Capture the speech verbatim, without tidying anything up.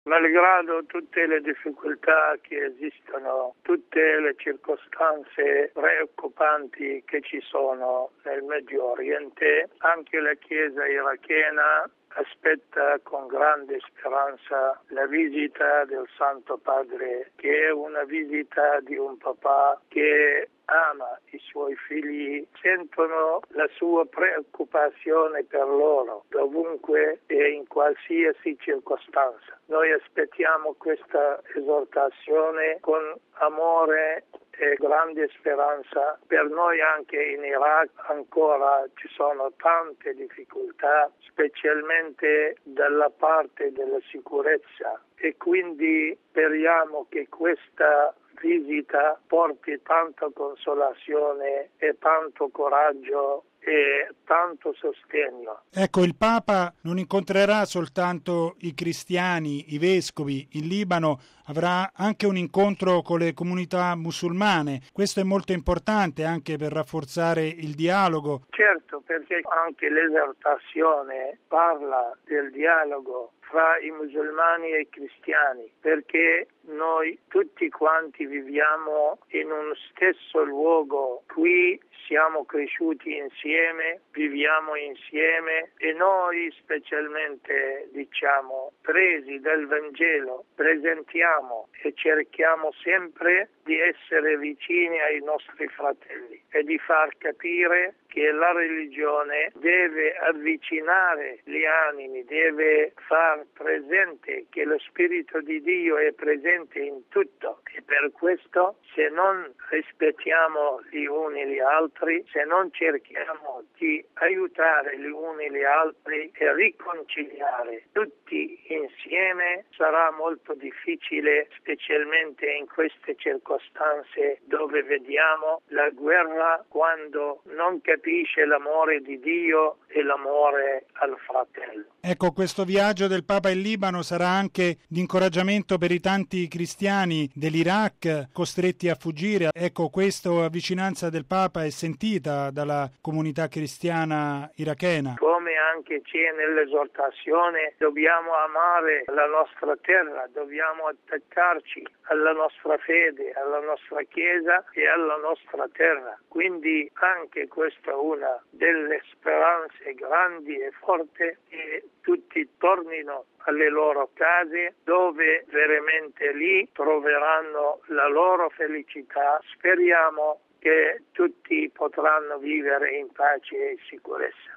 Malgrado tutte le difficoltà che esistono, tutte le circostanze preoccupanti che ci sono nel Medio Oriente, anche la Chiesa irachena aspetta con grande speranza la visita del Santo Padre, che è una visita di un papà che ama i suoi figli, sentono la sua preoccupazione per loro, dovunque e in qualsiasi circostanza. Noi aspettiamo questa esortazione con amore e grande speranza. Per noi anche in Iraq ancora ci sono tante difficoltà, specialmente dalla parte della sicurezza, e quindi speriamo che questa visita porti tanta consolazione e tanto coraggio e tanto sostegno. Ecco, il Papa non incontrerà soltanto i cristiani, i vescovi in Libano, avrà anche un incontro con le comunità musulmane. Questo è molto importante anche per rafforzare il dialogo. Certo, perché anche l'esortazione parla del dialogo fra i musulmani e i cristiani, perché noi tutti quanti viviamo in un stesso luogo, qui siamo cresciuti insieme, viviamo insieme e noi specialmente, diciamo, presi dal Vangelo, presentiamo e cerchiamo sempre di essere vicini ai nostri fratelli e di far capire che la religione deve avvicinare gli animi, deve far presente che lo Spirito di Dio è presente in tutto, e per questo se non rispettiamo gli uni gli altri, se non cerchiamo di aiutare gli uni gli altri e riconciliare tutti insieme, sarà molto difficile, specialmente in queste circostanze dove vediamo la guerra, quando non capisce l'amore di Dio e l'amore al fratello. Ecco, questo viaggio del Papa in Libano sarà anche di incoraggiamento per i tanti cristiani dell'Iraq costretti a fuggire. Ecco, questa vicinanza del Papa è sentita dalla comunità cristiana irachena. Come anche c'è nell'esortazione, dobbiamo amare la nostra terra, dobbiamo attaccarci alla nostra fede, alla nostra Chiesa e alla nostra terra. Quindi anche questa è una delle speranze grandi e forti, che tutti tornino alle loro case, dove veramente lì troveranno la loro felicità. Speriamo che tutti potranno vivere in pace e sicurezza.